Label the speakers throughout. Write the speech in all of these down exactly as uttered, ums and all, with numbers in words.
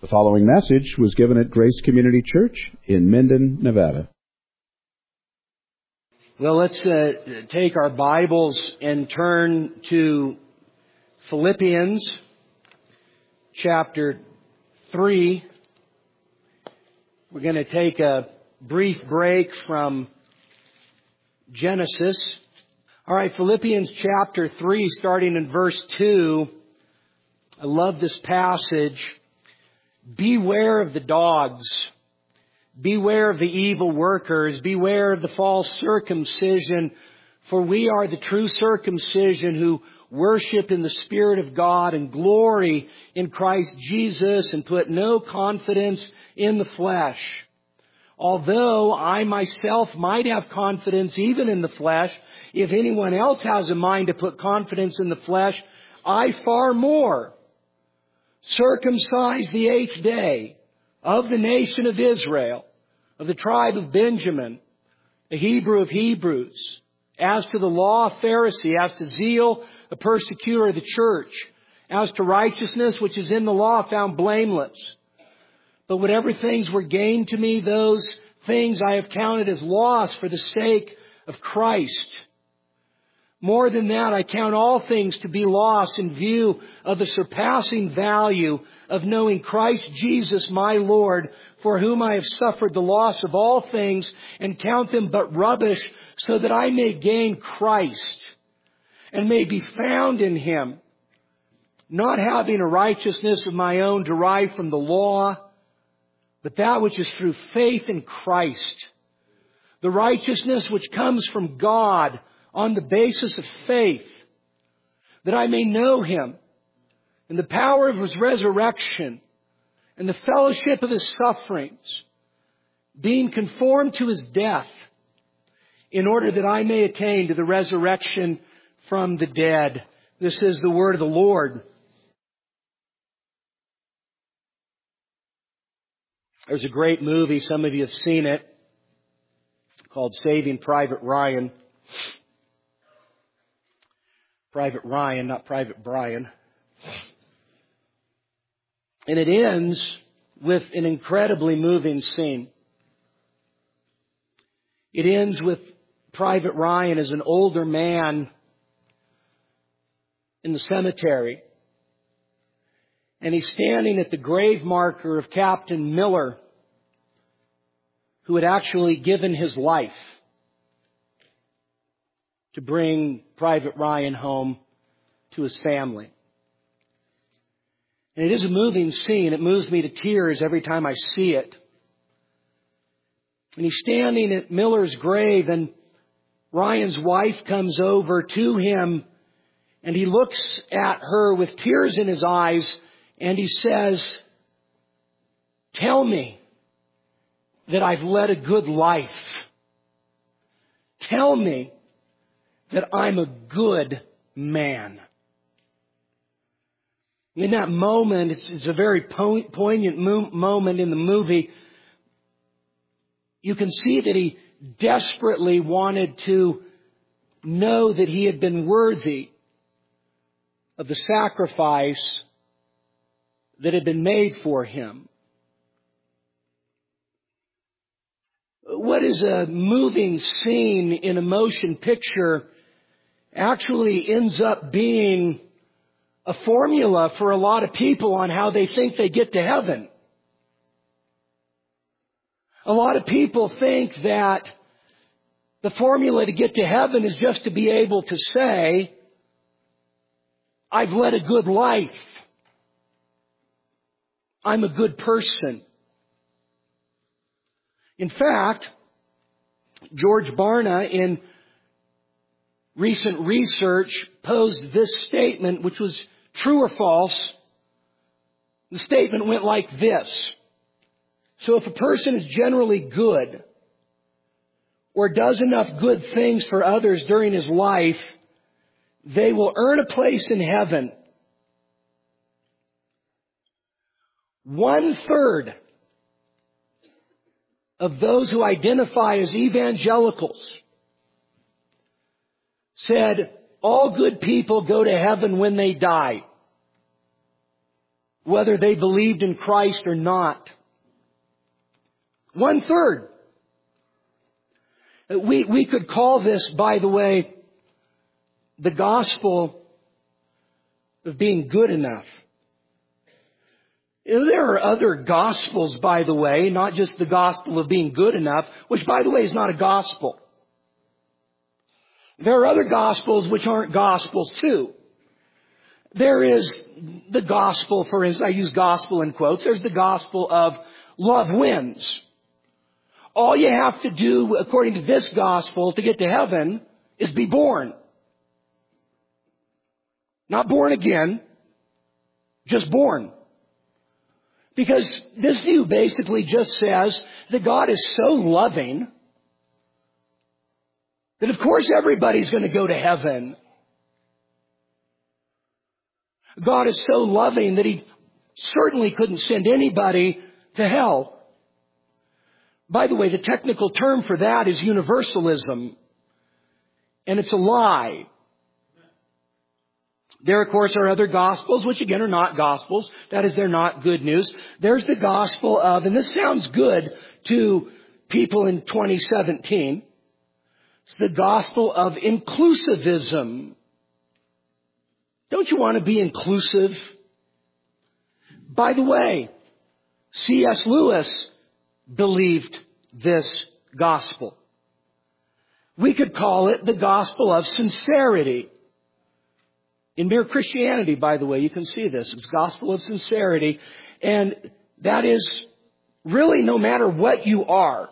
Speaker 1: The following message was given at Grace Community Church in Minden, Nevada.
Speaker 2: Well, let's uh, take our Bibles and turn to Philippians chapter three. We're going to take a brief break from Genesis. All right, Philippians chapter three, starting in verse two. I love this passage. Beware of the dogs. Beware of the evil workers. Beware of the false circumcision. For we are the true circumcision who worship in the Spirit of God and glory in Christ Jesus and put no confidence in the flesh. Although I myself might have confidence even in the flesh, if anyone else has a mind to put confidence in the flesh, I far more. Circumcised the eighth day, of the nation of Israel, of the tribe of Benjamin, a Hebrew of Hebrews, as to the law, a Pharisee, as to zeal, a persecutor of the church, as to righteousness which is in the law, found blameless. But whatever things were gained to me, those things I have counted as loss for the sake of Christ. More than that, I count all things to be lost in view of the surpassing value of knowing Christ Jesus my Lord, for whom I have suffered the loss of all things and count them but rubbish, so that I may gain Christ and may be found in Him, not having a righteousness of my own derived from the law, but that which is through faith in Christ, the righteousness which comes from God on the basis of faith, that I may know Him and the power of His resurrection and the fellowship of His sufferings, being conformed to His death, in order that I may attain to the resurrection from the dead. This is the word of the Lord. There's a great movie, some of you have seen it, called Saving Private Ryan. Private Ryan, not Private Brian. And it ends with an incredibly moving scene. It ends with Private Ryan as an older man in the cemetery. And he's standing at the grave marker of Captain Miller, who had actually given his life to bring Private Ryan home to his family. And it is a moving scene. It moves me to tears every time I see it. And he's standing at Miller's grave, and Ryan's wife comes over to him, and he looks at her with tears in his eyes, and he says, "Tell me that I've led a good life. Tell me that I'm a good man." In that moment, it's, it's a very poignant mo- moment in the movie. You can see that he desperately wanted to know that he had been worthy of the sacrifice that had been made for him. What is a moving scene in a motion picture actually ends up being a formula for a lot of people on how they think they get to heaven. A lot of people think that the formula to get to heaven is just to be able to say, "I've led a good life. I'm a good person." In fact, George Barna, in recent research, posed this statement, which was true or false. The statement went like this: so if a person is generally good, or does enough good things for others during his life, they will earn a place in heaven. One third of those who identify as evangelicals said all good people go to heaven when they die. whether they believed in Christ or not. One third. We, we could call this, by the way, the gospel of being good enough. There are other gospels, by the way, not just the gospel of being good enough, which, by the way, is not a gospel. There are other gospels which aren't gospels, too. There is the gospel, for instance, I use gospel in quotes, there's the gospel of love wins. All you have to do, according to this gospel, to get to heaven is be born. Not born again, just born. Because this view basically just says that God is so loving that of course everybody's going to go to heaven. God is so loving that He certainly couldn't send anybody to hell. By the way, the technical term for that is universalism. And it's a lie. There, of course, are other gospels, which again are not gospels. That is, they're not good news. There's the gospel of, and this sounds good to people in twenty seventeen, it's the gospel of inclusivism. Don't you want to be inclusive? By the way, C S Lewis believed this gospel. We could call it the gospel of sincerity. In Mere Christianity, by the way, you can see this. It's gospel of sincerity. And that is really no matter what you are.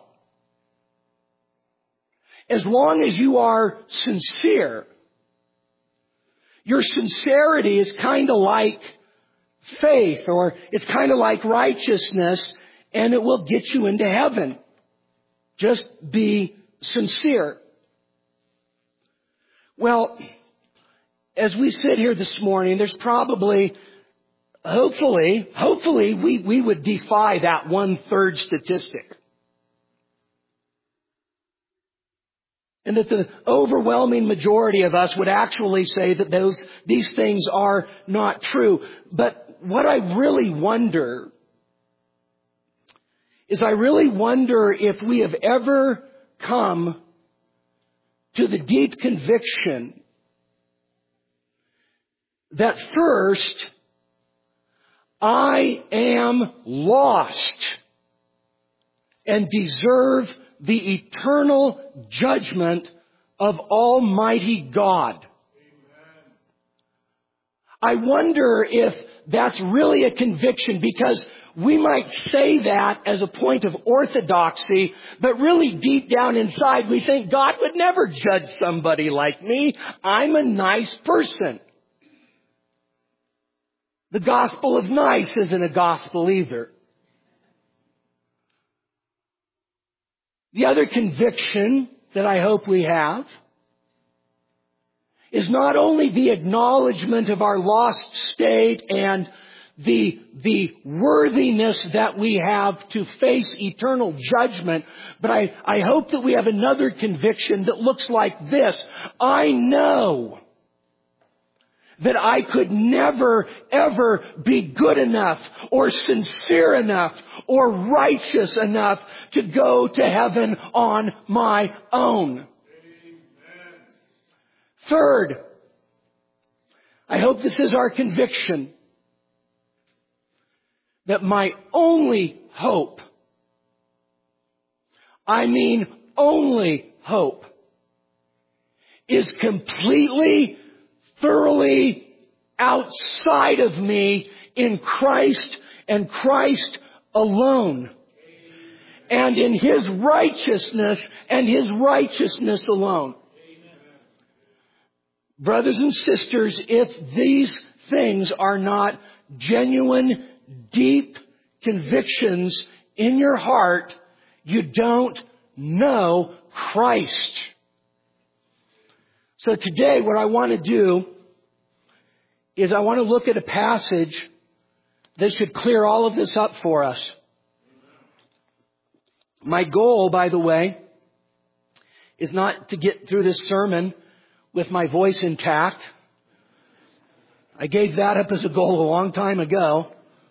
Speaker 2: As long as you are sincere, your sincerity is kind of like faith, or it's kind of like righteousness, and it will get you into heaven. Just be sincere. Well, as we sit here this morning, there's probably, hopefully, hopefully we, we would defy that one-third statistic. And that the overwhelming majority of us would actually say that those these things are not true. But what I really wonder is I really wonder if we have ever come to the deep conviction that first, I am lost and deserve the eternal judgment of Almighty God. Amen. I wonder if that's really a conviction, because we might say that as a point of orthodoxy, but really deep down inside we think God would never judge somebody like me. I'm a nice person. The gospel of nice isn't a gospel either. The other conviction that I hope we have is not only the acknowledgement of our lost state and the, the worthiness that we have to face eternal judgment, but I, I hope that we have another conviction that looks like this. I know that I could never, ever be good enough or sincere enough or righteous enough to go to heaven on my own. Amen. Third, I hope this is our conviction that my only hope, I mean only hope, is completely thoroughly outside of me in Christ and Christ alone. And in His righteousness and His righteousness alone. Amen. Brothers and sisters, if these things are not genuine, deep convictions in your heart, you don't know Christ. So today what I want to do is I want to look at a passage that should clear all of this up for us. My goal, by the way, is not to get through this sermon with my voice intact. I gave that up as a goal a long time ago.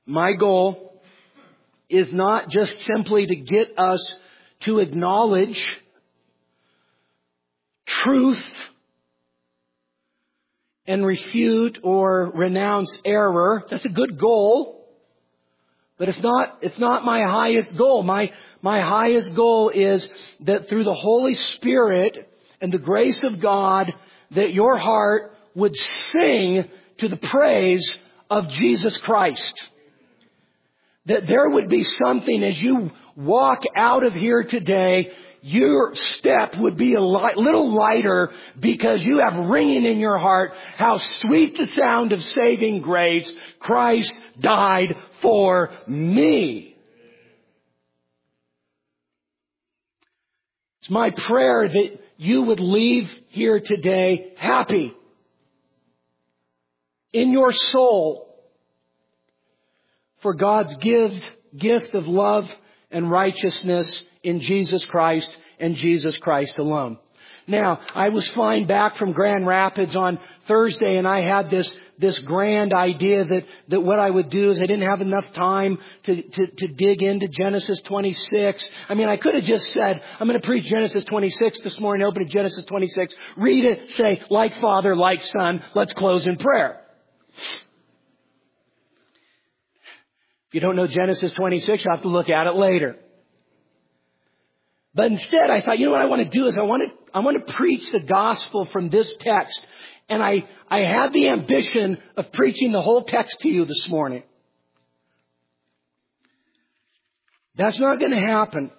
Speaker 2: my goal is not just simply to get us to acknowledge truth and refute or renounce error. That's a good goal, but it's not, it's not my highest goal. My, my highest goal is that through the Holy Spirit and the grace of God, that your heart would sing to the praise of Jesus Christ. That there would be something as you walk out of here today, your step would be a light, little lighter because you have ringing in your heart how sweet the sound of saving grace. Christ died for me. It's my prayer that you would leave here today happy in your soul for God's gift, gift of love and righteousness in Jesus Christ and Jesus Christ alone. Now, I was flying back from Grand Rapids on Thursday, and I had this this grand idea that, that what I would do is I didn't have enough time to, to, to dig into Genesis twenty-six. I mean, I could have just said, I'm going to preach Genesis twenty-six this morning, open to Genesis twenty-six, read it, say, like Father, like Son, let's close in prayer. If you don't know Genesis twenty-six, you'll have to look at it later. But instead, I thought, you know what I want to do is I want to, I want to preach the gospel from this text. And I, I had the ambition of preaching the whole text to you this morning. That's not going to happen.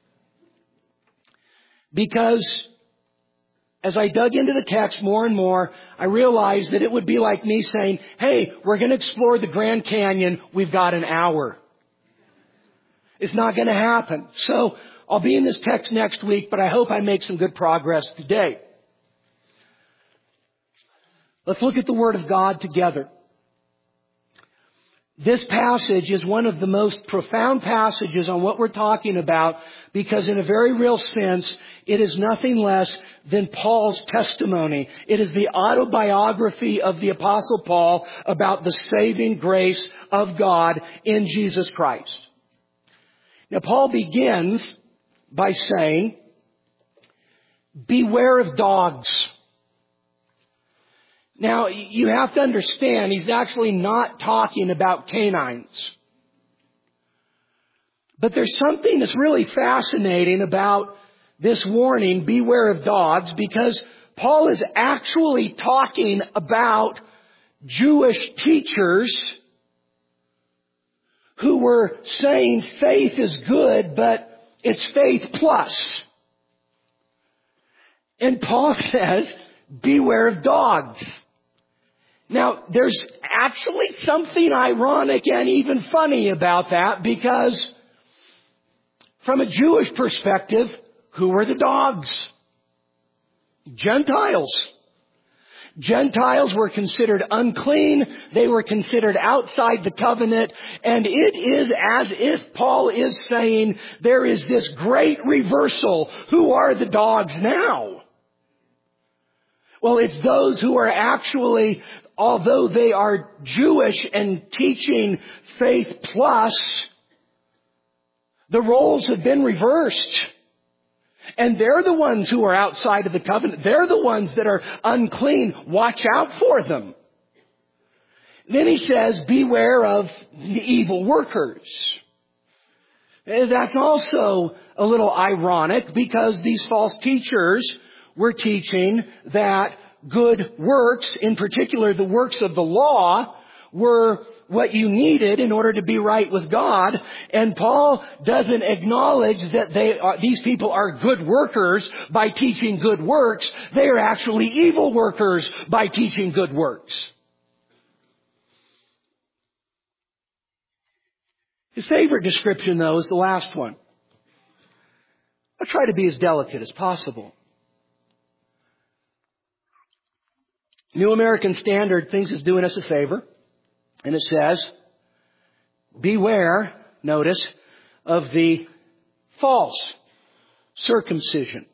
Speaker 2: Because as I dug into the text more and more, I realized that it would be like me saying, hey, we're going to explore the Grand Canyon. We've got an hour. It's not going to happen. So I'll be in this text next week, but I hope I make some good progress today. Let's look at the Word of God together. This passage is one of the most profound passages on what we're talking about because in a very real sense, it is nothing less than Paul's testimony. It is the autobiography of the Apostle Paul about the saving grace of God in Jesus Christ. Now, Paul begins by saying, beware of dogs. Now, you have to understand, he's actually not talking about canines. But there's something that's really fascinating about this warning, beware of dogs, because Paul is actually talking about Jewish teachers who were saying faith is good, but it's faith plus. And Paul says, beware of dogs. Now, there's actually something ironic and even funny about that because from a Jewish perspective, who were the dogs? Gentiles. Gentiles were considered unclean. They were considered outside the covenant. And it is as if Paul is saying there is this great reversal. Who are the dogs now? Well, it's those who are actually, although they are Jewish and teaching faith plus, the roles have been reversed. And they're the ones who are outside of the covenant. They're the ones that are unclean. Watch out for them. Then he says, beware of the evil workers. That's also a little ironic because these false teachers were teaching that good works, in particular the works of the law, were what you needed in order to be right with God. And Paul doesn't acknowledge that they are, these people are good workers by teaching good works. They are actually evil workers by teaching good works. His favorite description, though, is the last one. I'll try to be as delicate as possible. New American Standard thinks it's doing us a favor. And it says, beware, notice, of the false circumcision.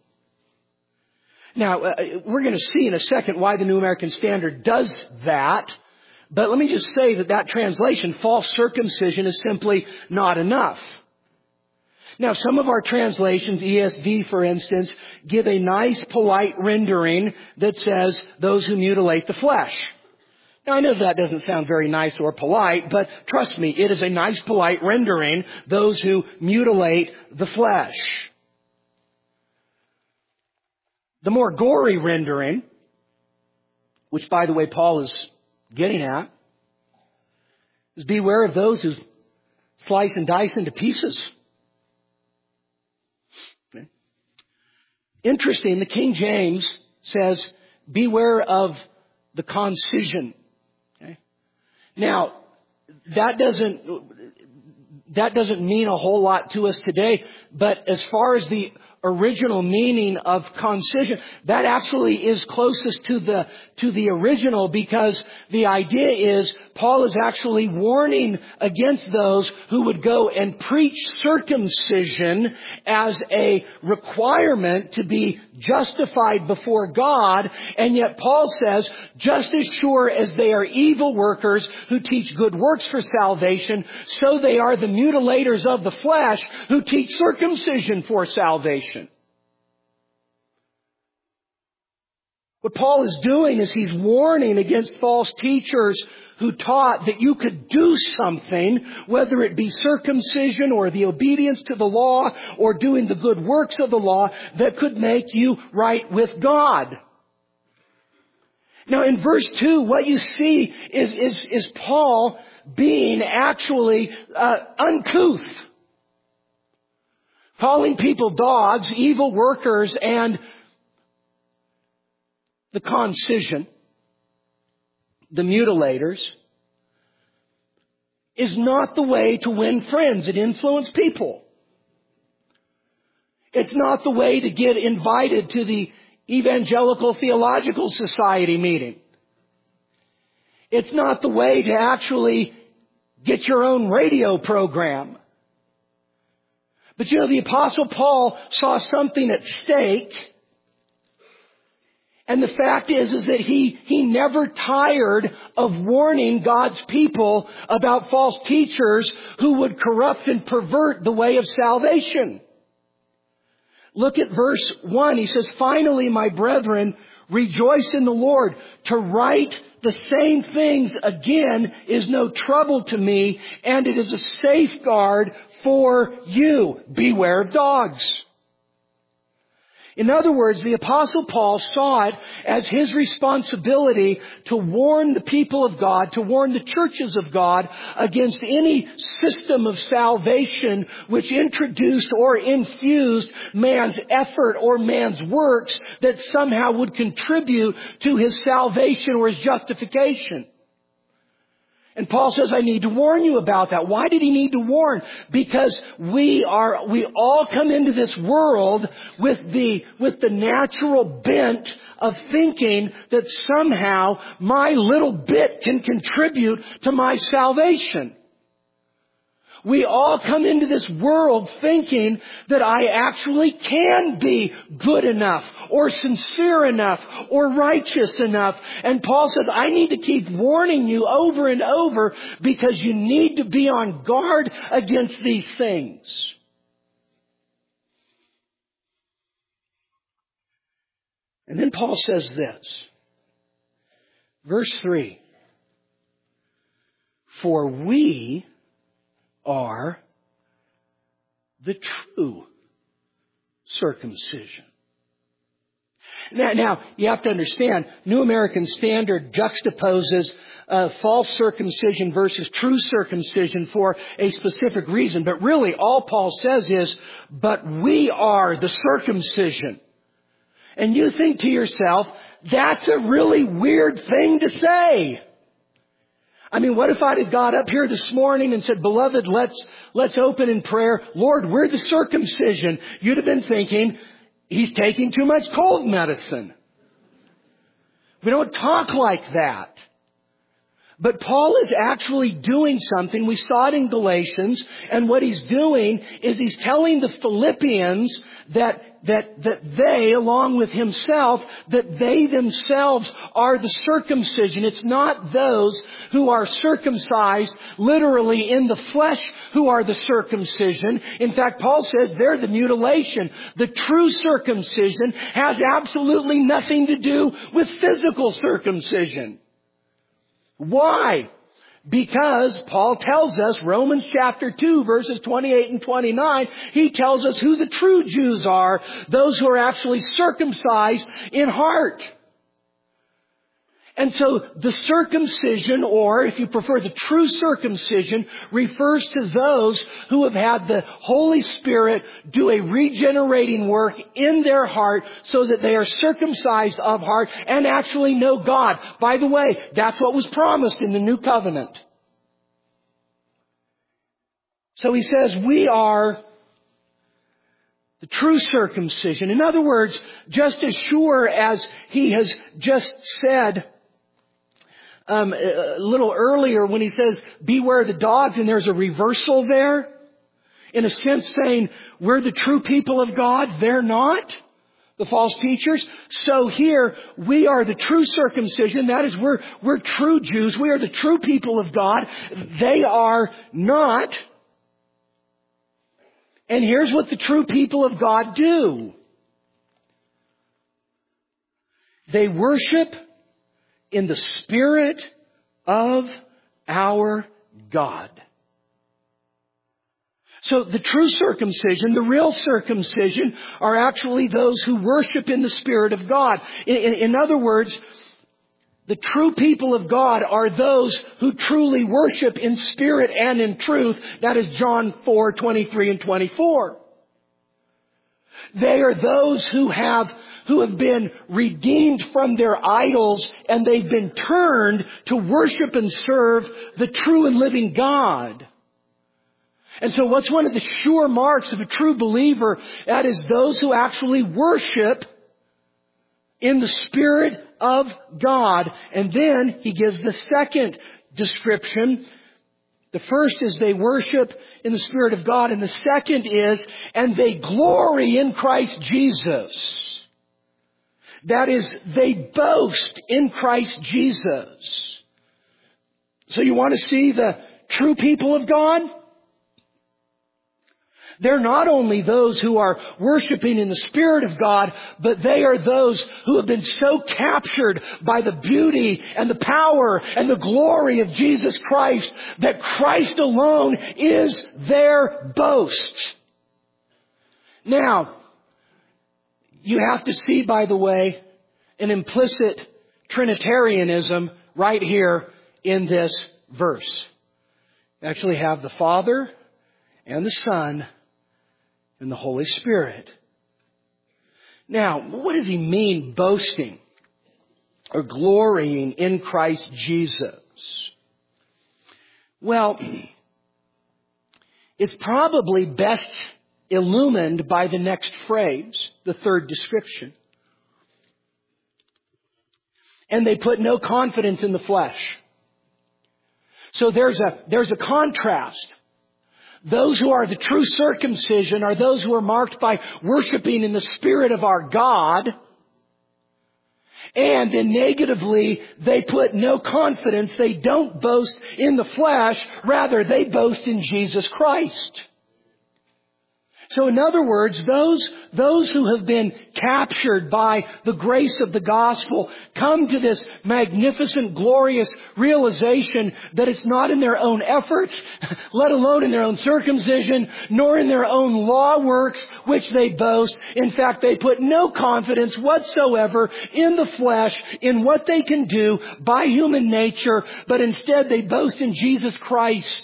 Speaker 2: Now, uh, we're going to see in a second why the New American Standard does that. But let me just say that that translation, false circumcision, is simply not enough. Now, some of our translations, E S V for instance, give a nice polite rendering that says, those who mutilate the flesh. Now, I know that doesn't sound very nice or polite, but trust me, it is a nice polite rendering, those who mutilate the flesh. The more gory rendering, which by the way Paul is getting at, is beware of those who slice and dice into pieces. Okay. Interesting, the King James says, beware of the concision. Okay. Now, that doesn't, that doesn't mean a whole lot to us today, but as far as the original meaning of concision, that actually is closest to the to the original, because the idea is Paul is actually warning against those who would go and preach circumcision as a requirement to be justified before God, and yet Paul says, just as sure as they are evil workers who teach good works for salvation, so they are the mutilators of the flesh who teach circumcision for salvation. What Paul is doing is he's warning against false teachers who taught that you could do something, whether it be circumcision or the obedience to the law or doing the good works of the law, that could make you right with God. Now in verse two, what you see is, is, is Paul being actually uh, uncouth. Calling people dogs, evil workers, and the concision, the mutilators, is not the way to win friends and influence people. It's not the way to get invited to the Evangelical Theological Society meeting. It's not the way to actually get your own radio program. But you know, the Apostle Paul saw something at stake. And the fact is, is that he, he never tired of warning God's people about false teachers who would corrupt and pervert the way of salvation. Look at verse one. He says, finally, my brethren, rejoice in the Lord. To write the same things again is no trouble to me, and it is a safeguard for you. Beware of dogs. In other words, the Apostle Paul saw it as his responsibility to warn the people of God, to warn the churches of God against any system of salvation which introduced or infused man's effort or man's works that somehow would contribute to his salvation or his justification. And Paul says, I need to warn you about that. Why did he need to warn? Because we are, we all come into this world with the, with the natural bent of thinking that somehow my little bit can contribute to my salvation. We all come into this world thinking that I actually can be good enough or sincere enough or righteous enough. And Paul says, I need to keep warning you over and over because you need to be on guard against these things. And then Paul says this, verse three, for we are the true circumcision. Now, now, you have to understand, New American Standard juxtaposes uh, false circumcision versus true circumcision for a specific reason. But really, all Paul says is, but we are the circumcision. And you think to yourself, that's a really weird thing to say. I mean, what if I'd have got up here this morning and said, beloved, let's, let's open in prayer. Lord, we're the circumcision. You'd have been thinking, he's taking too much cold medicine. We don't talk like that. But Paul is actually doing something. We saw it in Galatians. And what he's doing is he's telling the Philippians that, that, that they, along with himself, that they themselves are the circumcision. It's not those who are circumcised literally in the flesh who are the circumcision. In fact, Paul says they're the mutilation. The true circumcision has absolutely nothing to do with physical circumcision. Why? Because Paul tells us, Romans chapter two, verses twenty-eight and twenty-nine, he tells us who the true Jews are, those who are actually circumcised in heart. And so the circumcision, or if you prefer the true circumcision, refers to those who have had the Holy Spirit do a regenerating work in their heart so that they are circumcised of heart and actually know God. By the way, that's what was promised in the New Covenant. So he says, we are the true circumcision. In other words, just as sure as he has just said Um, a little earlier when he says, beware the dogs, and there's a reversal there. In a sense saying, we're the true people of God, they're not, the false teachers. So here, we are the true circumcision. That is, we're, we're true Jews. We are the true people of God. They are not. And here's what the true people of God do. They worship in the Spirit of our God. So the true circumcision, the real circumcision, are actually those who worship in the Spirit of God. In, in, in other words, the true people of God are those who truly worship in spirit and in truth. That is John four, twenty-three and twenty-four. They are those who have who have been redeemed from their idols, and they've been turned to worship and serve the true and living God. And so what's one of the sure marks of a true believer? That is those who actually worship in the Spirit of God. And then he gives the second description. The first is they worship in the Spirit of God. And the second is, and they glory in Christ Jesus. That is, they boast in Christ Jesus. So you want to see the true people of God? They're not only those who are worshiping in the Spirit of God, but they are those who have been so captured by the beauty and the power and the glory of Jesus Christ that Christ alone is their boast. Now, you have to see, by the way, an implicit Trinitarianism right here in this verse. You actually have the Father and the Son and the Holy Spirit. Now, what does he mean boasting or glorying in Christ Jesus? Well, it's probably best illumined by the next phrase, the third description. And they put no confidence in the flesh. So there's a, there's a contrast. Those who are the true circumcision are those who are marked by worshiping in the Spirit of our God. And then negatively, they put no confidence. They don't boast in the flesh. Rather, they boast in Jesus Christ. So in other words, those, those who have been captured by the grace of the gospel come to this magnificent, glorious realization that it's not in their own efforts, let alone in their own circumcision, nor in their own law works, which they boast. In fact, they put no confidence whatsoever in the flesh, in what they can do by human nature, but instead they boast in Jesus Christ.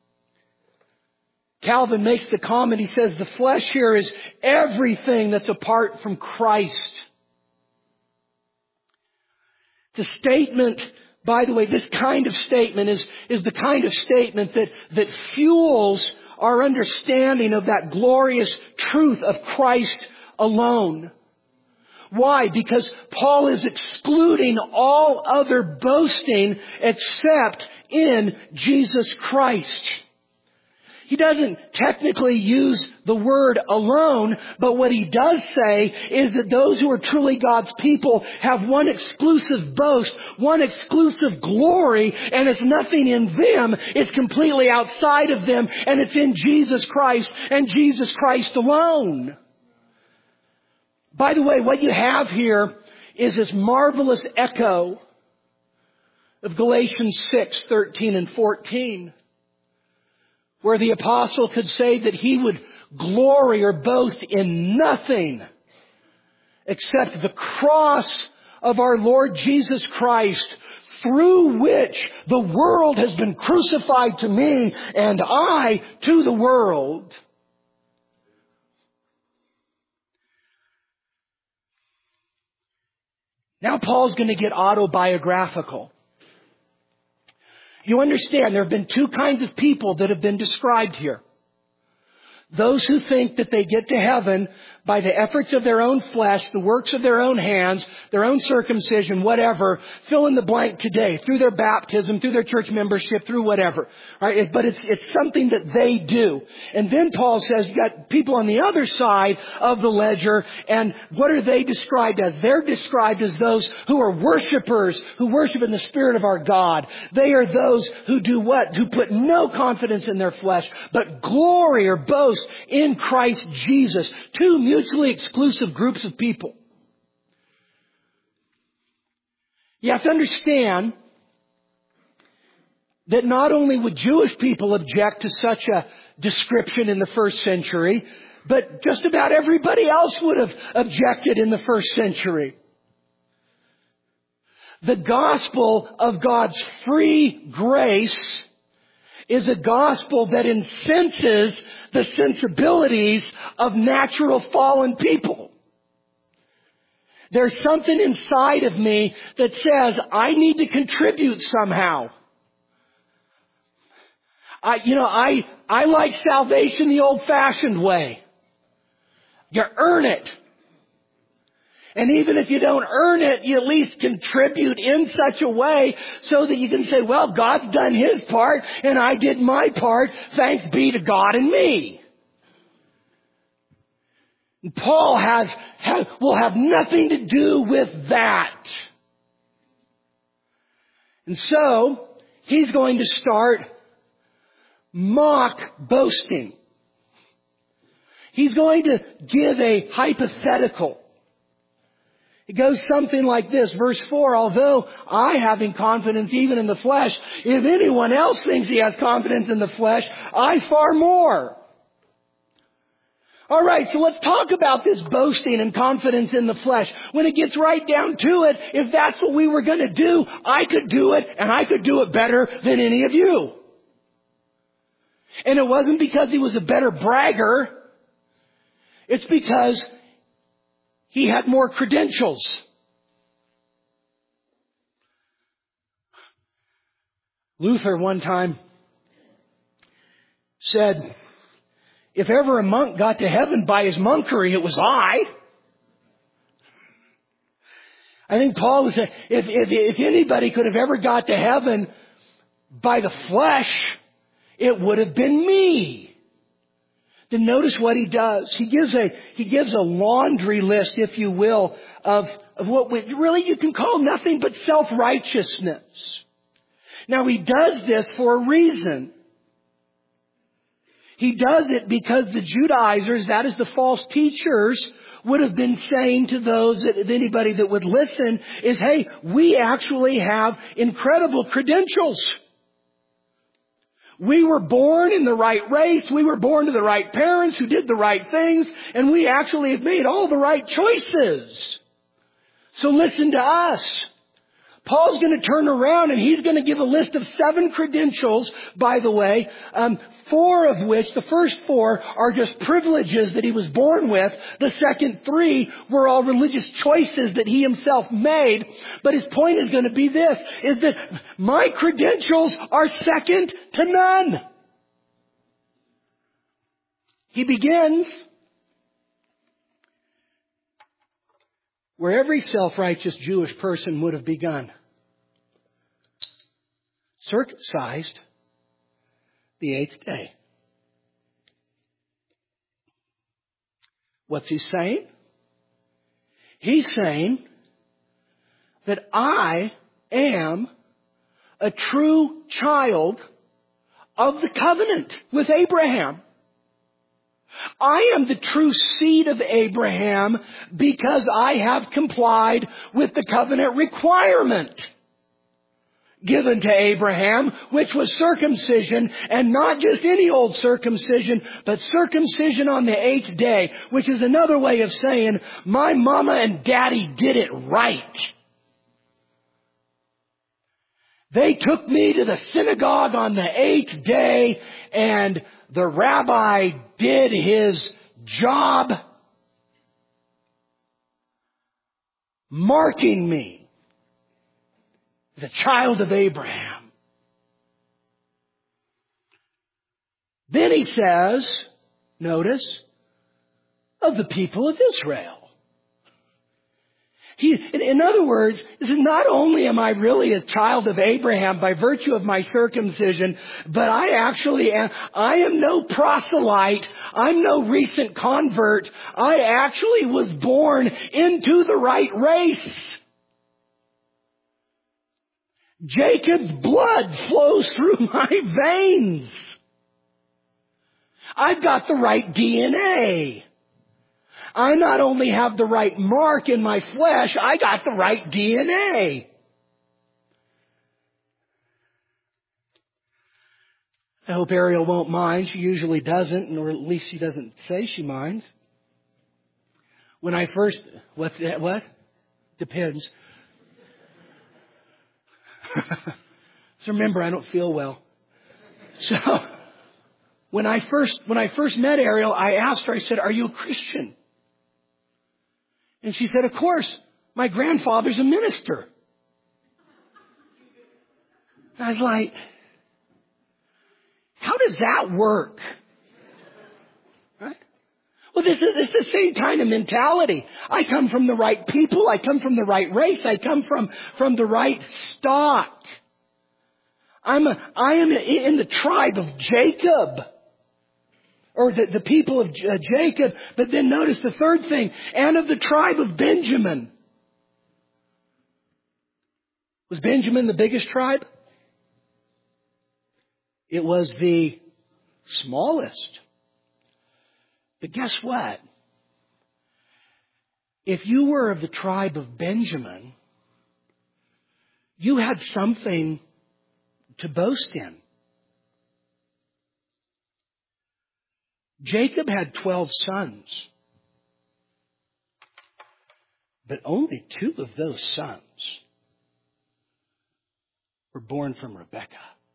Speaker 2: Calvin makes the comment, he says, the flesh here is everything that's apart from Christ. It's a statement, by the way, this kind of statement is, is the kind of statement that, that fuels our understanding of that glorious truth of Christ alone. Why? Because Paul is excluding all other boasting except in Jesus Christ. He doesn't technically use the word alone, but what he does say is that those who are truly God's people have one exclusive boast, one exclusive glory, and it's nothing in them. It's completely outside of them, and it's in Jesus Christ and Jesus Christ alone. By the way, what you have here is this marvelous echo of Galatians six, thirteen and fourteen. Where the apostle could say that he would glory or boast in nothing except the cross of our Lord Jesus Christ, through which the world has been crucified to me and I to the world. Now Paul's going to get autobiographical. You understand, there have been two kinds of people that have been described here. Those who think that they get to heaven by the efforts of their own flesh, the works of their own hands, their own circumcision, whatever, fill in the blank today, through their baptism, through their church membership, through whatever. Right? But it's, it's something that they do. And then Paul says, you got people on the other side of the ledger, and what are they described as? They're described as those who are worshipers, who worship in the Spirit of our God. They are those who do what? Who put no confidence in their flesh, but glory or boast in Christ Jesus. Two mutually exclusive groups of people. You have to understand that not only would Jewish people object to such a description in the first century, but just about everybody else would have objected in the first century. The gospel of God's free grace is a gospel that incenses the sensibilities of natural fallen people. There's something inside of me that says, I need to contribute somehow. I, you know, I, I like salvation the old-fashioned way. You earn it. And even if you don't earn it, you at least contribute in such a way so that you can say, well, God's done His part and I did my part. Thanks be to God and me. And Paul has, has will have nothing to do with that. And so he's going to start mock boasting. He's going to give a hypothetical. It goes something like this, verse four, although I having confidence even in the flesh, if anyone else thinks he has confidence in the flesh, I far more. Alright, so let's talk about this boasting and confidence in the flesh. When it gets right down to it, if that's what we were going to do, I could do it, and I could do it better than any of you. And it wasn't because he was a better bragger. It's because he had more credentials. Luther one time said, if ever a monk got to heaven by his monkery, it was I. I think Paul was saying, if, if, if anybody could have ever got to heaven by the flesh, it would have been me. Then notice what he does. He gives a, he gives a laundry list, if you will, of, of what we, really you can call nothing but self-righteousness. Now he does this for a reason. He does it because the Judaizers, that is the false teachers, would have been saying to those, that anybody that would listen, is, hey, we actually have incredible credentials. We were born in the right race. We were born to the right parents who did the right things. And we actually have made all the right choices. So listen to us. Paul's going to turn around and he's going to give a list of seven credentials, by the way, um, four of which, the first four, are just privileges that he was born with. The second three were all religious choices that he himself made. But his point is going to be this, is that my credentials are second to none. He begins where every self-righteous Jewish person would have begun. Circumcised the eighth day. What's he saying? He's saying that I am a true child of the covenant with Abraham. I am the true seed of Abraham because I have complied with the covenant requirement given to Abraham, which was circumcision, and not just any old circumcision, but circumcision on the eighth day, which is another way of saying my mama and daddy did it right. They took me to the synagogue on the eighth day, and the rabbi did his job marking me as a child of Abraham. Then he says, notice, of the people of Israel. He, in, in other words, this is not only am I really a child of Abraham by virtue of my circumcision, but I actually am, I am no proselyte. I'm no recent convert. I actually was born into the right race. Jacob's blood flows through my veins. I've got the right D N A. I not only have the right mark in my flesh, I got the right D N A. I hope Ariel won't mind. She usually doesn't, or at least she doesn't say she minds. When I first, what's that, what? Depends. So remember, I don't feel well. So, when I first, when I first met Ariel, I asked her, I said, are you a Christian? And she said, of course, my grandfather's a minister. And I was like, how does that work? Right? Well, this is, this is the same kind of mentality. I come from the right people. I come from the right race. I come from, from the right stock. I'm a, I am in the tribe of Jacob. Or the, the people of uh, Jacob. But then notice the third thing. And of the tribe of Benjamin. Was Benjamin the biggest tribe? It was the smallest. But guess what? If you were of the tribe of Benjamin, you had something to boast in. Jacob had twelve sons. But only two of those sons were born from Rebekah.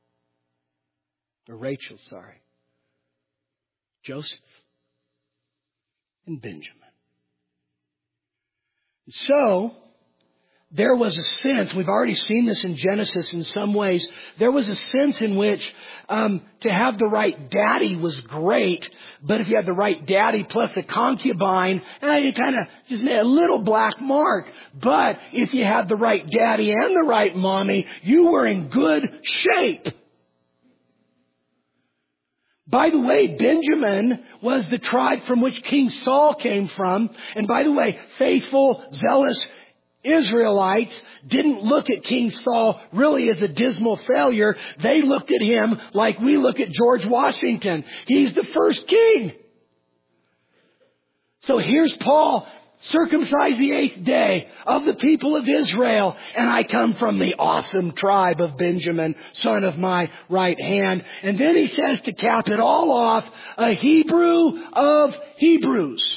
Speaker 2: Or Rachel, sorry. Joseph and Benjamin. So, there was a sense, we've already seen this in Genesis in some ways, there was a sense in which um, to have the right daddy was great, but if you had the right daddy plus a concubine, eh, you kind of just made a little black mark. But if you had the right daddy and the right mommy, you were in good shape. By the way, Benjamin was the tribe from which King Saul came from. And by the way, faithful, zealous Israelites didn't look at King Saul really as a dismal failure. They looked at him like we look at George Washington. He's the first king. So here's Paul, circumcised the eighth day of the people of Israel, and I come from the awesome tribe of Benjamin, son of my right hand. And then he says, to cap it all off, a Hebrew of Hebrews.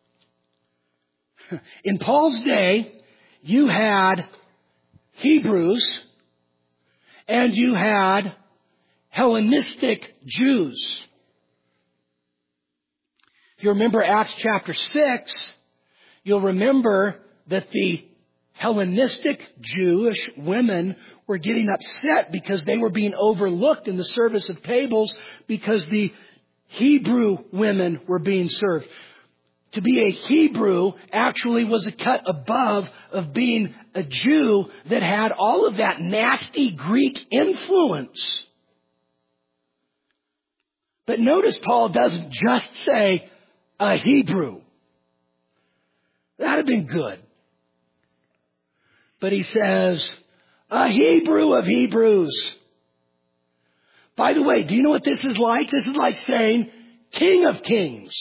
Speaker 2: In Paul's day, you had Hebrews and you had Hellenistic Jews. If you remember Acts chapter six, you'll remember that the Hellenistic Jewish women were getting upset because they were being overlooked in the service of tables because the Hebrew women were being served. to be a Hebrew actually was a cut above of being a Jew that had all of that nasty Greek influence. But notice Paul doesn't just say a Hebrew. That'd have been good. But he says, a Hebrew of Hebrews. By the way, do you know what this is like? This is like saying King of Kings.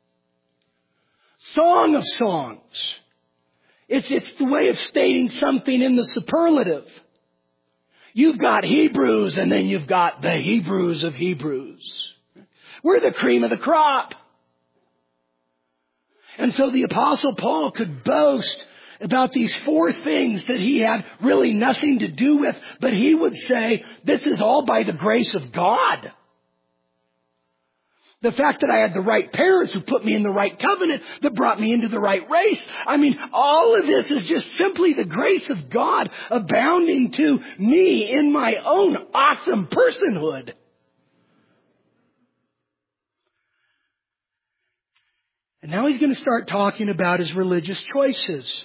Speaker 2: Song of songs. It's, it's the way of stating something in the superlative. You've got Hebrews and then you've got the Hebrews of Hebrews. We're the cream of the crop. And so the Apostle Paul could boast about these four things that he had really nothing to do with, but he would say, this is all by the grace of God. The fact that I had the right parents who put me in the right covenant, that brought me into the right race. I mean, all of this is just simply the grace of God abounding to me in my own awesome personhood. And now he's going to start talking about his religious choices.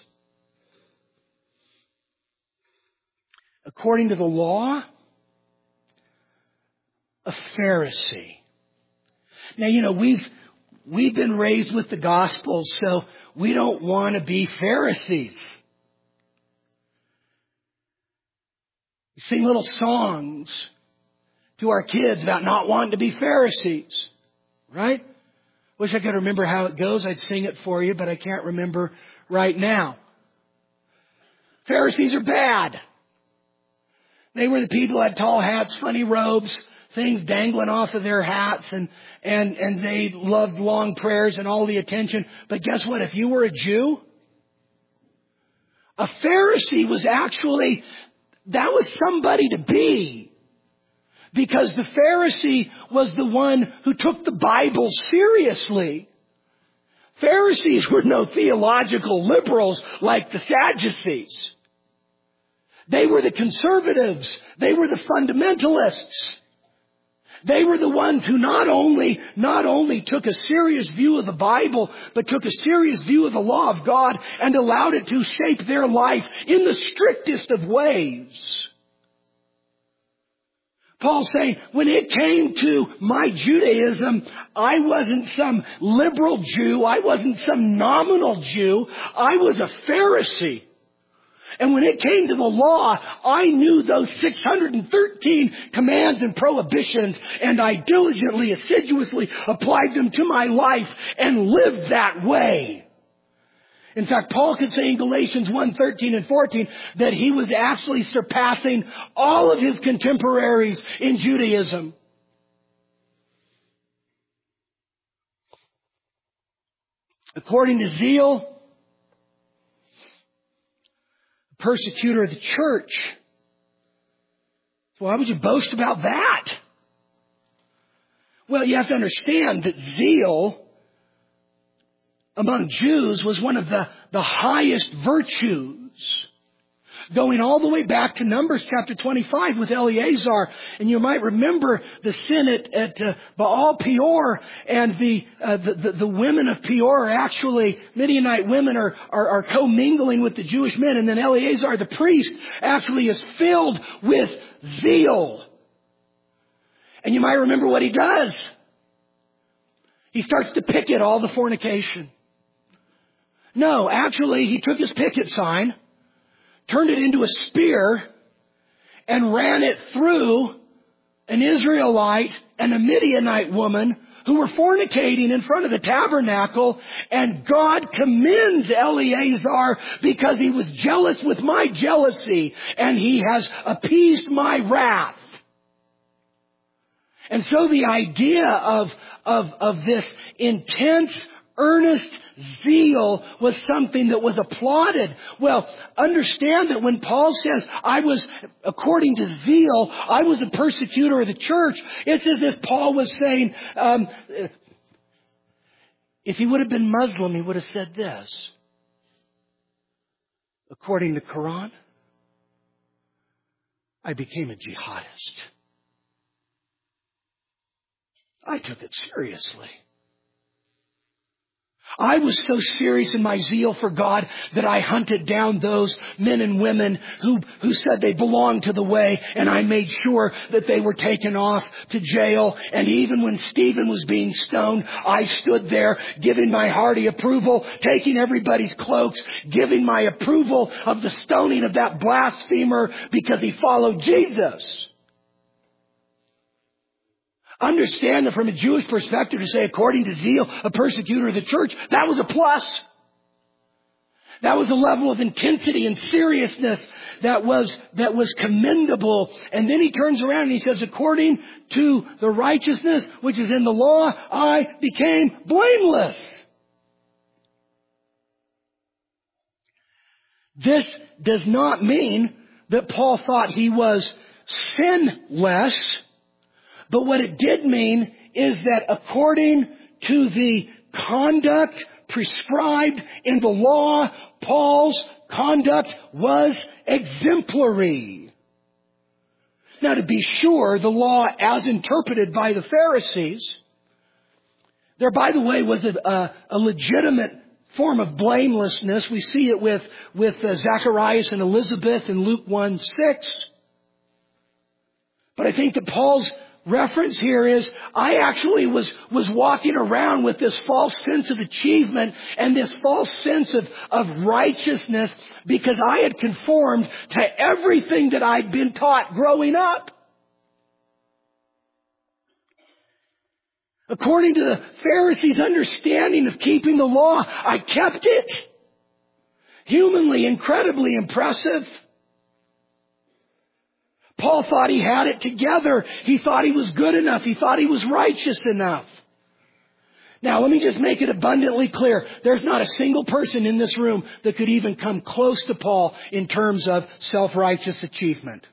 Speaker 2: According to the law, a Pharisee. Now, you know, we've, we've been raised with the Gospels, so we don't want to be Pharisees. We sing little songs to our kids about not wanting to be Pharisees, right? Wish I could remember how it goes. I'd sing it for you, but I can't remember right now. Pharisees are bad. They were the people who had tall hats, funny robes, things dangling off of their hats, and, and, and they loved long prayers and all the attention. But guess what? If you were a Jew, a Pharisee was actually, that was somebody to be. Because the Pharisee was the one who took the Bible seriously. Pharisees were no theological liberals like the Sadducees. They were the conservatives. They were the fundamentalists. They were the ones who not only, not only took a serious view of the Bible, but took a serious view of the law of God and allowed it to shape their life in the strictest of ways. Paul's saying, when it came to my Judaism, I wasn't some liberal Jew. I wasn't some nominal Jew. I was a Pharisee. And when it came to the law, I knew those six hundred thirteen commands and prohibitions, and I diligently, assiduously applied them to my life and lived that way. In fact, Paul could say in Galatians one, thirteen and fourteen that he was actually surpassing all of his contemporaries in Judaism. According to zeal, persecutor of the church. So why would you boast about that? Well, you have to understand that zeal among Jews was one of the, the highest virtues. Going all the way back to Numbers chapter twenty-five with Eleazar. And you might remember the sin at, at uh, Baal Peor, and the, uh, the, the the women of Peor are actually, Midianite women are, are, are commingling with the Jewish men. And then Eleazar the priest actually is filled with zeal. And you might remember what he does. He starts to picket all the fornication. No, actually he took his picket sign, turned it into a spear, and ran it through an Israelite and a Midianite woman who were fornicating in front of the tabernacle. And God commends Eleazar because he was jealous with my jealousy, and he has appeased my wrath. And so the idea of, of, of this intense, earnest zeal was something that was applauded. Well, understand that when Paul says, I was, according to zeal, I was a persecutor of the church, it's as if Paul was saying, um, if he would have been Muslim, he would have said this. According to Quran, I became a jihadist. I took it seriously. I was so serious in my zeal for God that I hunted down those men and women who, who said they belonged to the way, and I made sure that they were taken off to jail. And even when Stephen was being stoned, I stood there giving my hearty approval, taking everybody's cloaks, giving my approval of the stoning of that blasphemer because he followed Jesus. Understand that from a Jewish perspective, to say according to zeal, a persecutor of the church, that was a plus. That was a level of intensity and seriousness that was, that was commendable. And then he turns around and he says, according to the righteousness which is in the law, I became blameless. This does not mean that Paul thought he was sinless. But what it did mean is that according to the conduct prescribed in the law, Paul's conduct was exemplary. Now, to be sure, the law as interpreted by the Pharisees, there, by the way, was a, a, a legitimate form of blamelessness. We see it with, with uh, Zacharias and Elizabeth in Luke one six. But I think that Paul's reference here is, I actually was, was walking around with this false sense of achievement and this false sense of, of righteousness because I had conformed to everything that I'd been taught growing up. According to the Pharisees' understanding of keeping the law, I kept it. Humanly, incredibly impressive. Paul thought he had it together. He thought he was good enough. He thought he was righteous enough. Now, let me just make it abundantly clear. There's not a single person in this room that could even come close to Paul in terms of self-righteous achievement.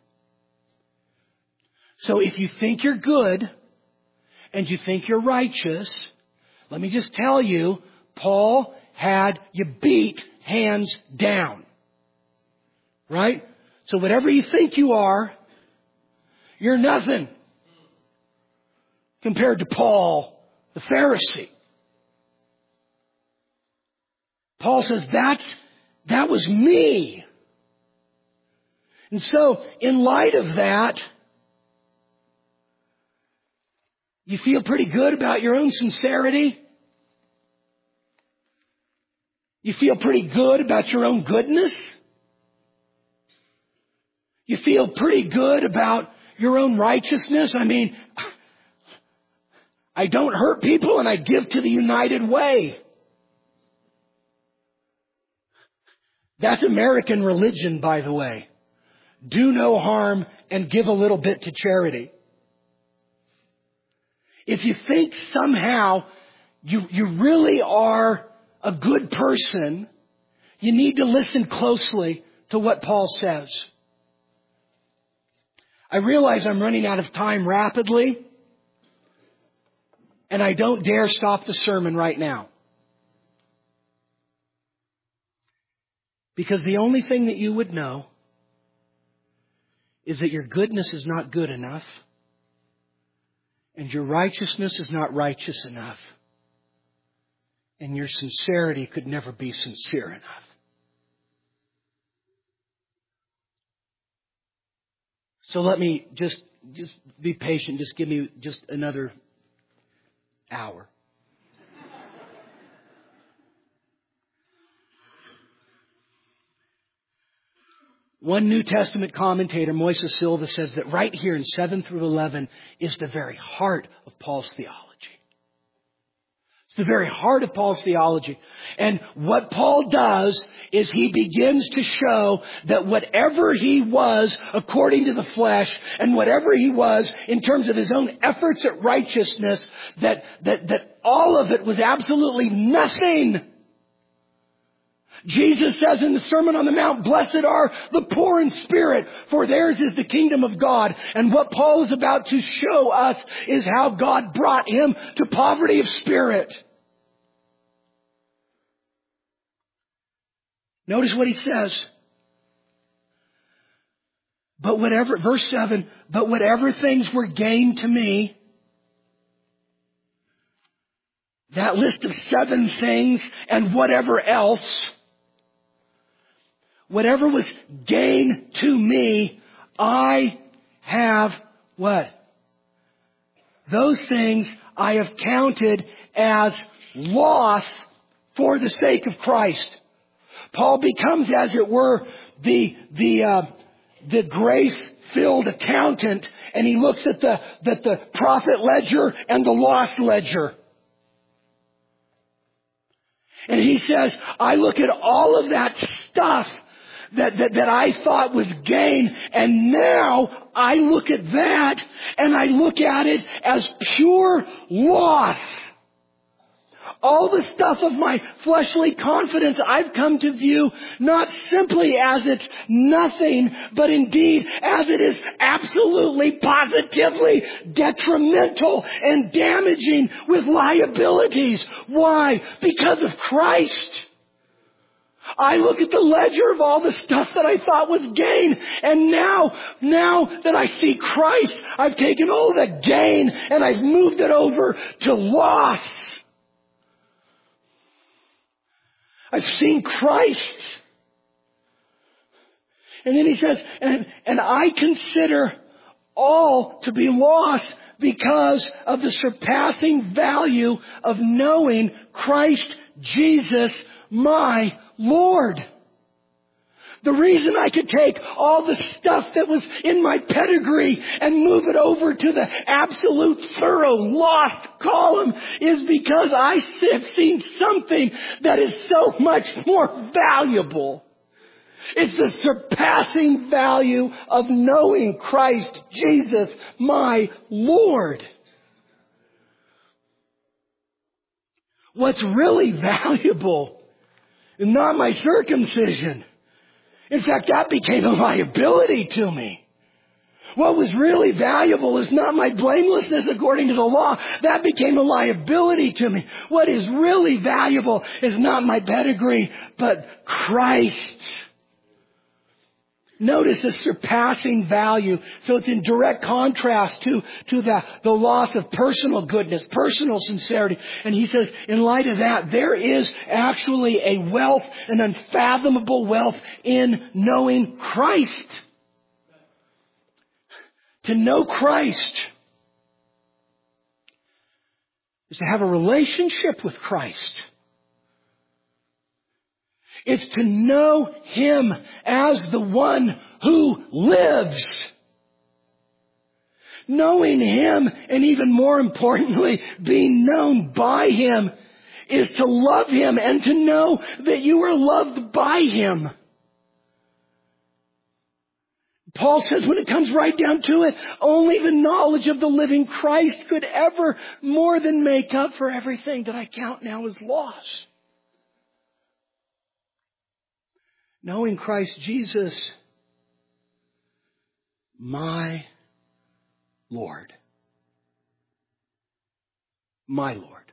Speaker 2: So if you think you're good and you think you're righteous, let me just tell you, Paul had you beat hands down. Right? So whatever you think you are, you're nothing compared to Paul, the Pharisee. Paul says, that's, that was me. And so, in light of that, you feel pretty good about your own sincerity? You feel pretty good about your own goodness? You feel pretty good about your own righteousness? I mean, I don't hurt people and I give to the United Way. That's American religion, by the way. Do no harm and give a little bit to charity. If you think somehow you, you really are a good person, you need to listen closely to what Paul says. I realize I'm running out of time rapidly, and I don't dare stop the sermon right now. Because the only thing that you would know is that your goodness is not good enough, and your righteousness is not righteous enough, and your sincerity could never be sincere enough. So let me just, just be patient. Just give me just another hour. One New Testament commentator, Moises Silva, says that right here in seven through eleven is the very heart of Paul's theology. It's the very heart of Paul's theology. And what Paul does is he begins to show that whatever he was according to the flesh and whatever he was in terms of his own efforts at righteousness, that, that, that all of it was absolutely nothing. Jesus says in the Sermon on the Mount, blessed are the poor in spirit, for theirs is the kingdom of God. And what Paul is about to show us is how God brought him to poverty of spirit. Notice what he says. But whatever, verse seven, but whatever things were gained to me, that list of seven things and whatever else, whatever was gain to me, I have what? Those things I have counted as loss for the sake of Christ. Paul becomes, as it were, the the uh, the grace-filled accountant, and he looks at the at the profit ledger and the loss ledger. And he says, I look at all of that stuff that, that, that I thought was gain, and now I look at that and I look at it as pure loss. All the stuff of my fleshly confidence I've come to view not simply as it's nothing, but indeed as it is absolutely, positively detrimental and damaging with liabilities. Why? Because of Christ. I look at the ledger of all the stuff that I thought was gain, and now, now that I see Christ, I've taken all the gain and I've moved it over to loss. I've seen Christ. And then he says, and, and I consider all to be lost because of the surpassing value of knowing Christ Jesus, my Lord. The reason I could take all the stuff that was in my pedigree and move it over to the absolute thorough lost column is because I have seen something that is so much more valuable. It's the surpassing value of knowing Christ Jesus, my Lord. What's really valuable is not my circumcision. In fact, that became a liability to me. What was really valuable is not my blamelessness according to the law. That became a liability to me. What is really valuable is not my pedigree, but Christ. Notice the surpassing value. So it's in direct contrast to, to the, the loss of personal goodness, personal sincerity. And he says, in light of that, there is actually a wealth, an unfathomable wealth in knowing Christ. To know Christ is to have a relationship with Christ. It's to know Him as the one who lives. Knowing Him, and even more importantly, being known by Him, is to love Him and to know that you are loved by Him. Paul says when it comes right down to it, only the knowledge of the living Christ could ever more than make up for everything that I count now as loss. Knowing Christ Jesus, my Lord. My Lord.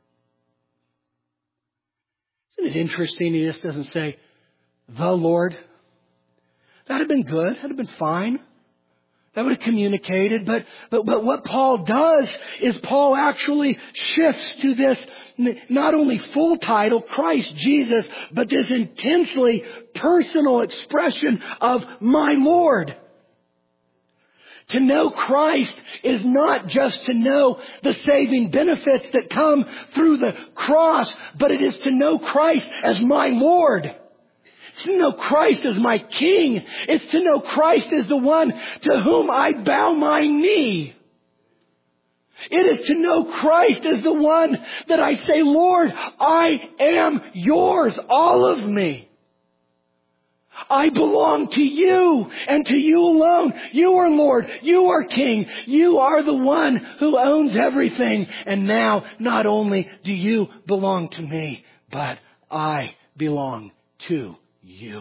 Speaker 2: Isn't it interesting he just doesn't say, the Lord? That would have been good. That would have been fine. That would have communicated. But, but, but what Paul does is Paul actually shifts to this not only full title, Christ Jesus, but this intensely personal expression of my Lord. To know Christ is not just to know the saving benefits that come through the cross, but it is to know Christ as my Lord. It's to know Christ as my King. It's to know Christ as the one to whom I bow my knee. It is to know Christ as the one that I say, Lord, I am yours, all of me. I belong to you and to you alone. You are Lord. You are King. You are the one who owns everything. And now, not only do you belong to me, but I belong to you.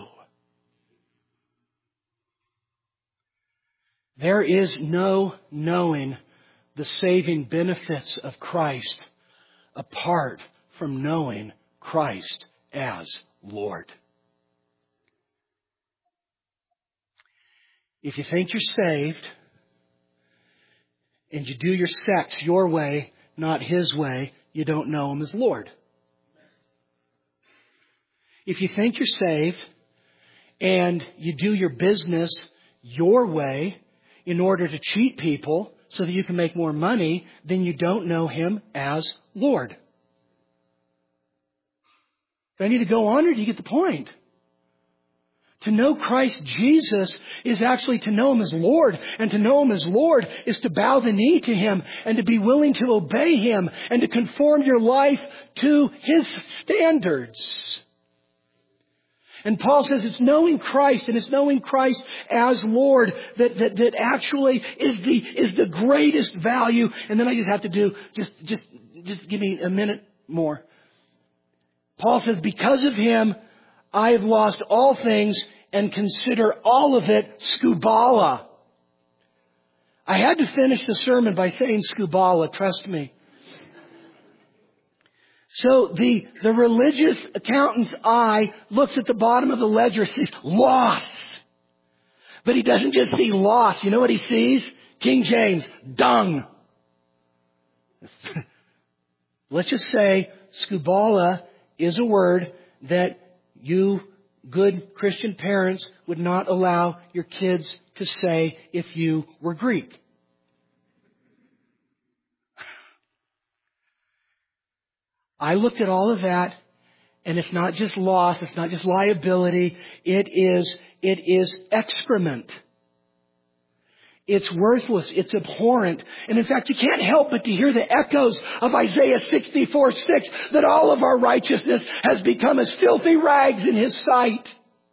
Speaker 2: There is no knowing the saving benefits of Christ apart from knowing Christ as Lord. If you think you're saved and you do your sex your way, not His way, you don't know Him as Lord. If you think you're saved and you do your business your way in order to cheat people so that you can make more money, then you don't know Him as Lord. Do I need to go on, or do you get the point? To know Christ Jesus is actually to know Him as Lord. And to know Him as Lord is to bow the knee to Him and to be willing to obey Him and to conform your life to His standards. And Paul says it's knowing Christ, and it's knowing Christ as Lord that, that, that actually is the, is the greatest value. And then I just have to do, just, just, just give me a minute more. Paul says, because of Him, I have lost all things and consider all of it skubala. I had to finish the sermon by saying skubala, trust me. So the, the religious accountant's eye looks at the bottom of the ledger and sees loss. But he doesn't just see loss. You know what he sees? King James, dung. Let's just say skubala is a word that you good Christian parents would not allow your kids to say if you were Greek. I looked at all of that, and it's not just loss, it's not just liability, it is, it is excrement. It's worthless, it's abhorrent. And in fact, you can't help but to hear the echoes of Isaiah sixty-four six, that all of our righteousness has become as filthy rags in His sight.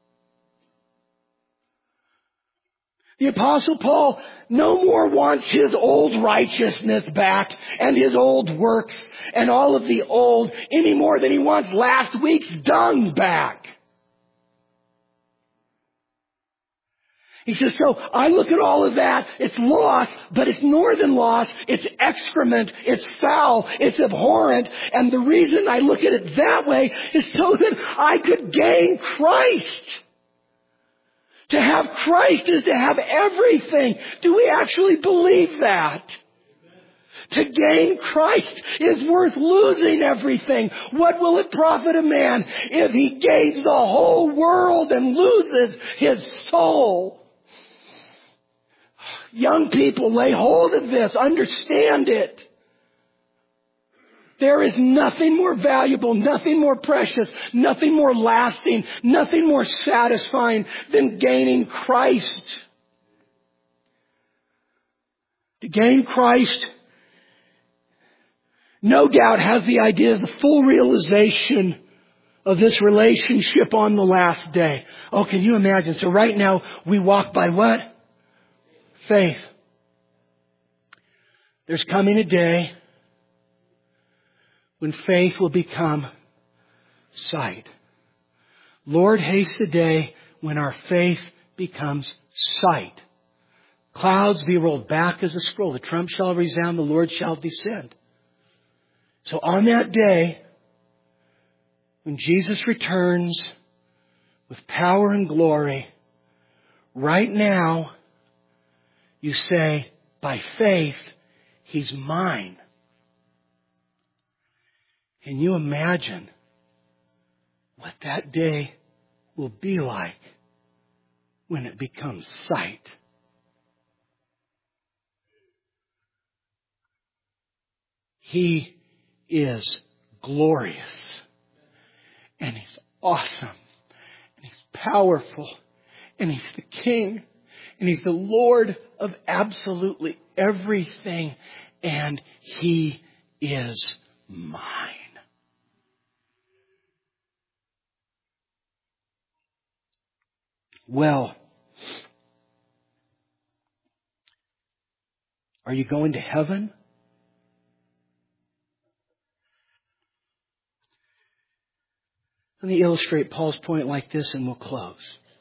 Speaker 2: The Apostle Paul no more wants his old righteousness back and his old works and all of the old any more than he wants last week's dung back. He says, so I look at all of that, it's loss, but it's more than loss, it's excrement, it's foul, it's abhorrent, and the reason I look at it that way is so that I could gain Christ. To have Christ is to have everything. Do we actually believe that? To gain Christ is worth losing everything. What will it profit a man if he gains the whole world and loses his soul? Young people, lay hold of this. Understand it. There is nothing more valuable, nothing more precious, nothing more lasting, nothing more satisfying than gaining Christ. To gain Christ, no doubt, has the idea of the full realization of this relationship on the last day. Oh, can you imagine? So right now, we walk by what? Faith. There's coming a day when faith will become sight. Lord, haste the day when our faith becomes sight. Clouds be rolled back as a scroll. The trump shall resound, the Lord shall descend. So on that day, when Jesus returns with power and glory, right now, you say, by faith, He's mine. Can you imagine what that day will be like when it becomes sight? He is glorious, and He's awesome, and He's powerful, and He's the King, and He's the Lord of absolutely everything, and He is mine. Well, are you going to heaven? Let me illustrate Paul's point like this and we'll close.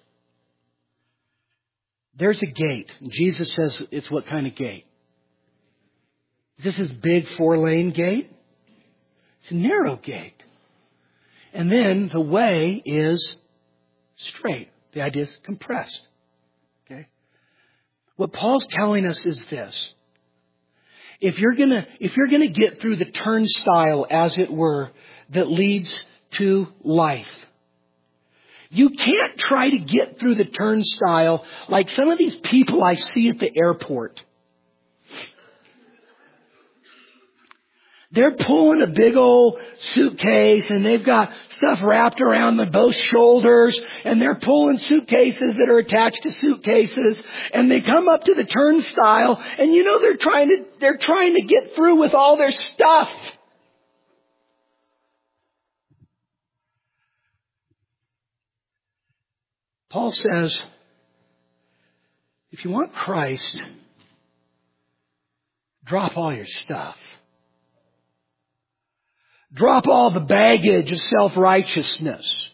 Speaker 2: There's a gate. Jesus says it's what kind of gate? Is this his big four-lane gate? It's a narrow gate. And then the way is straight. The idea is compressed. Okay? What Paul's telling us is this. if you're gonna, if you're gonna get through the turnstile, as it were, that leads to life, you can't try to get through the turnstile like some of these people I see at the airport. They're pulling a big old suitcase and they've got stuff wrapped around the both shoulders and they're pulling suitcases that are attached to suitcases and they come up to the turnstile and you know they're trying to, they're trying to get through with all their stuff. Paul says, if you want Christ, drop all your stuff. Drop all the baggage of self-righteousness.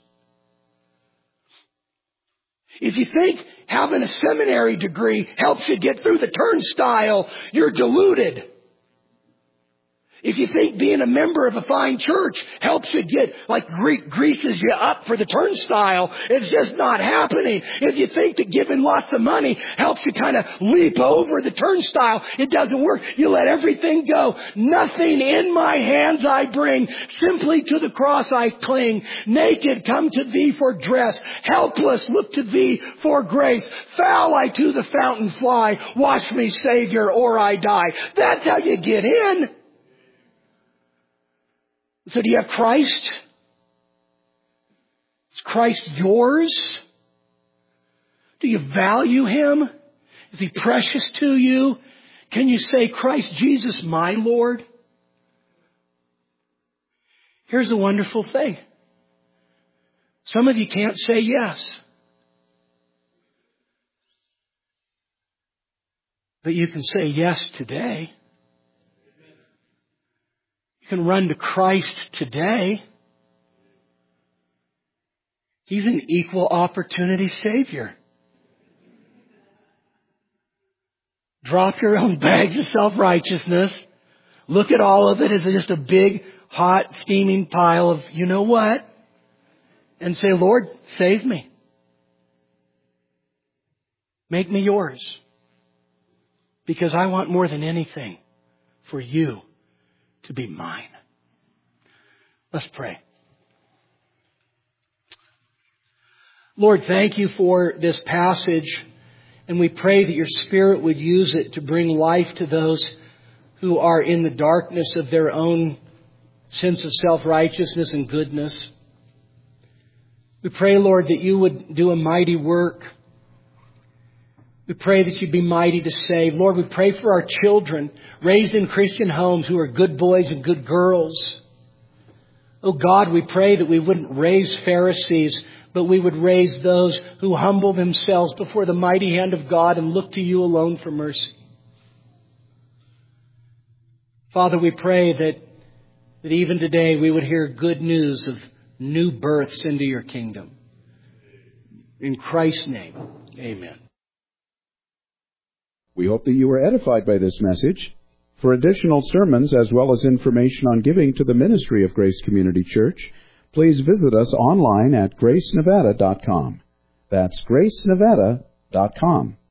Speaker 2: If you think having a seminary degree helps you get through the turnstile, you're deluded. If you think being a member of a fine church helps you get, like gre- greases you up for the turnstile, it's just not happening. If you think that giving lots of money helps you kind of leap over the turnstile, it doesn't work. You let everything go. Nothing in my hands I bring. Simply to the cross I cling. Naked, come to thee for dress. Helpless, look to thee for grace. Foul, I to the fountain fly. Wash me, Savior, or I die. That's how you get in. So do you have Christ? Is Christ yours? Do you value Him? Is He precious to you? Can you say, Christ Jesus, my Lord? Here's a wonderful thing. Some of you can't say yes. But you can say yes today. You can run to Christ today. He's an equal opportunity Savior. Drop your own bags of self-righteousness. Look at all of it as just a big, hot, steaming pile of, you know what? And say, Lord, save me. Make me yours. Because I want more than anything for you to be mine. Let's pray. Lord, thank you for this passage, and we pray that your Spirit would use it to bring life to those who are in the darkness of their own sense of self-righteousness and goodness. We pray, Lord, that you would do a mighty work. We pray that you'd be mighty to save. Lord, we pray for our children raised in Christian homes who are good boys and good girls. Oh God, we pray that we wouldn't raise Pharisees, but we would raise those who humble themselves before the mighty hand of God and look to you alone for mercy. Father, we pray that, that even today we would hear good news of new births into your kingdom. In Christ's name, amen.
Speaker 1: We hope that you were edified by this message. For additional sermons as well as information on giving to the ministry of Grace Community Church, please visit us online at grace nevada dot com. That's grace nevada dot com.